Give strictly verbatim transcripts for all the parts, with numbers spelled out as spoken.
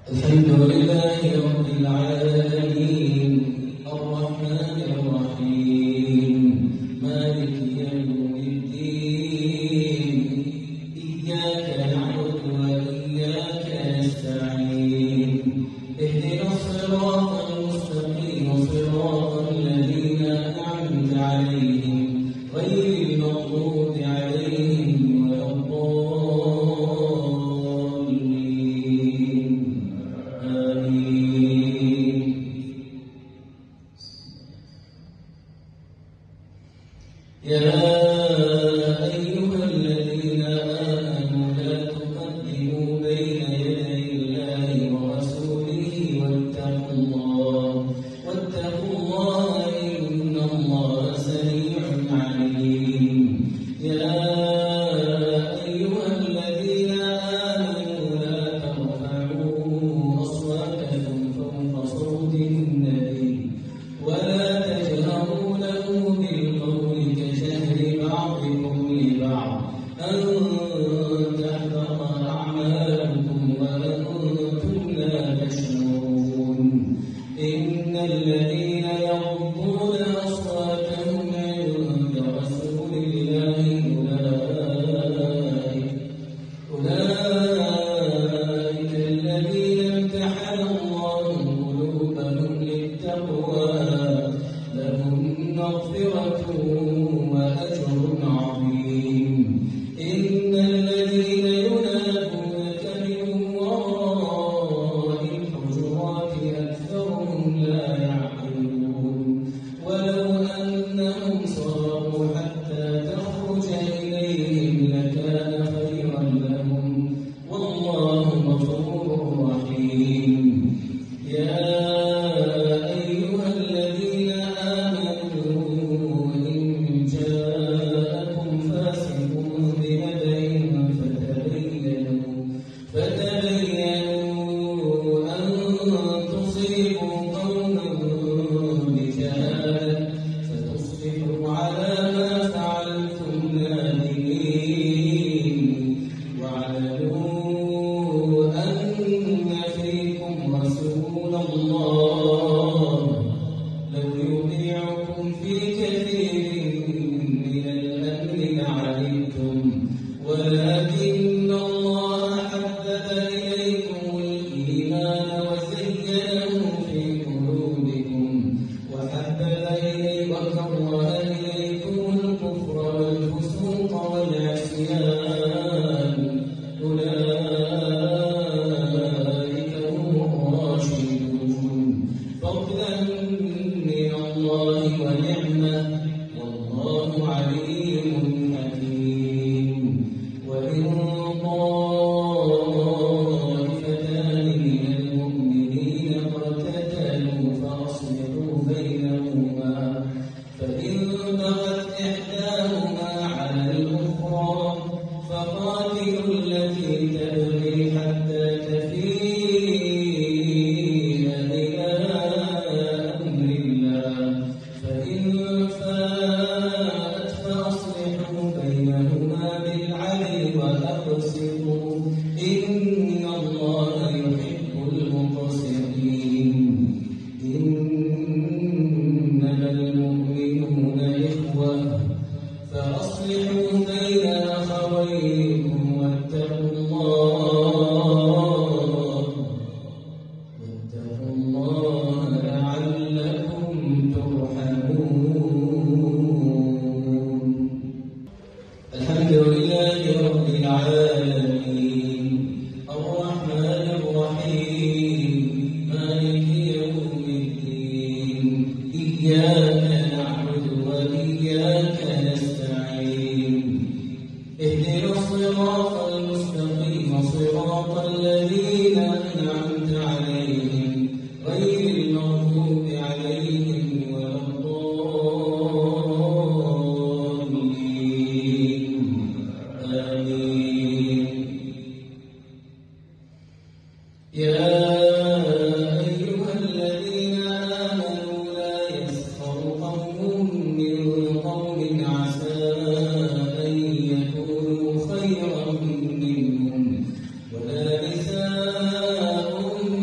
الحمد لله رب العالمين الرحمن الرحيم مالك يوم الدين إياك نعبد وإياك نستعين اهدنا الصراط المستقيم صراط الذين أنعمت عليهم غير المغضوب عليهم ولا الضالين آمين. يا أيها الذين آمنوا لا تقدموا بين يدي الله ورسوله واتقوا الله واتقوا الله إن الله سميع عليم. يا أيها الذين آمنوا لا ترفعوا أصواتكم فوق صوت النبي ولا تجهروا له بالقول كجهر بعضكم لبعض أن تحبط أعمالكم وأنتم لا تشعرون. إن الذين يغضون أصواتهم عند رسول الله أولئك أولئك الذين امتحن الله قلوبهم للتقوى لهم مغفرة وأجر عظيم. إن الذين ينادونك من وراء الحجرات أكثرهم لا يعقلون ولو أنهم صبروا حتى تخرج إليهم لكان خيرا لهم والله غفور رحيم. يا أيها الذين آمنوا إن جاءكم فاسق بنبأ فتبينوا فتبينوا أن تصيبوا قوما بجهالة فتصبحوا على ما فعلتم نادمين. واعلموا أن فيكم رسول الله لو يطيعكم في كثير من الأمر لعنتم ولكن الله حبب إليكم الإيمان وزينه في قلوبكم وحبب إليكم وكره إليكم الكفر والفسوق والعصيان أولئك هم الراشدون فضلا من الله ونعمة والله عليم حكيم. وإن طائفتان من المؤمنين اقتتلوا فأصلحوا بينهما فإن بغت إحداهما على الأخرى فقاتلوا التي تبغي حتى تفيء إلى أمر الله فإن فاءت فأصلحوا بينهما بالعدل وأقسطوا إن الله يحب المقسطين. إنما المؤمنون إخوة فأصلحوا بين أخويكم واتقوا الله واتقوا الله لعلكم ترحمون. الحمد لله رب العالمين الرحمن الرحيم مالك يوم الدين إياك نعبد وإياك نستعين اهدنا الصراط المستقيم صراط الذين أنعمت عليهم غير المغضوب عليهم ولا الضالين آمين. يا أيها الذين آمنوا لا يسخر قوم من قوم عسى أن يكونوا خيرا منهم ولا نساء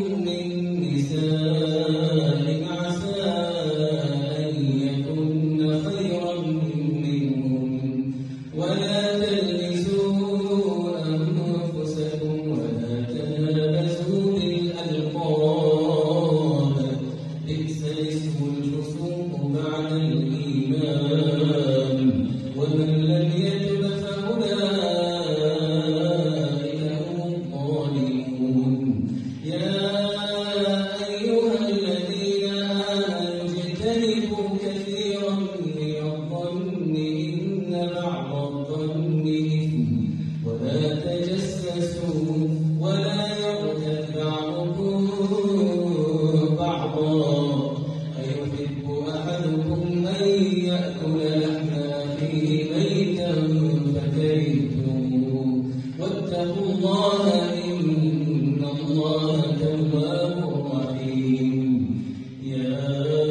الله تواب رحيم. يا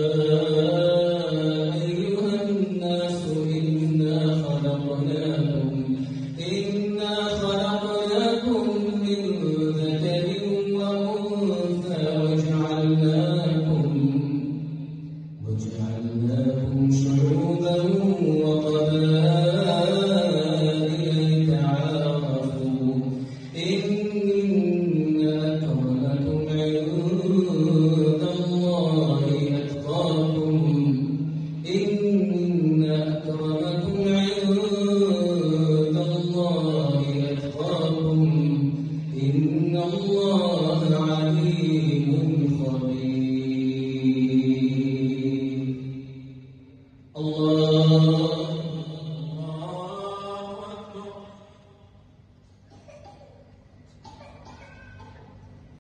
أيها الناس إنا خلقناكم إنا خلقناكم من ذكر وأنثى وجعلناكم وجعلناكم شعوبا وقبائل لتعارفوا إن أكرمكم عند الله أتقاكم إن أكرمكم عند الله أتقاكم إن الله عليم خبير.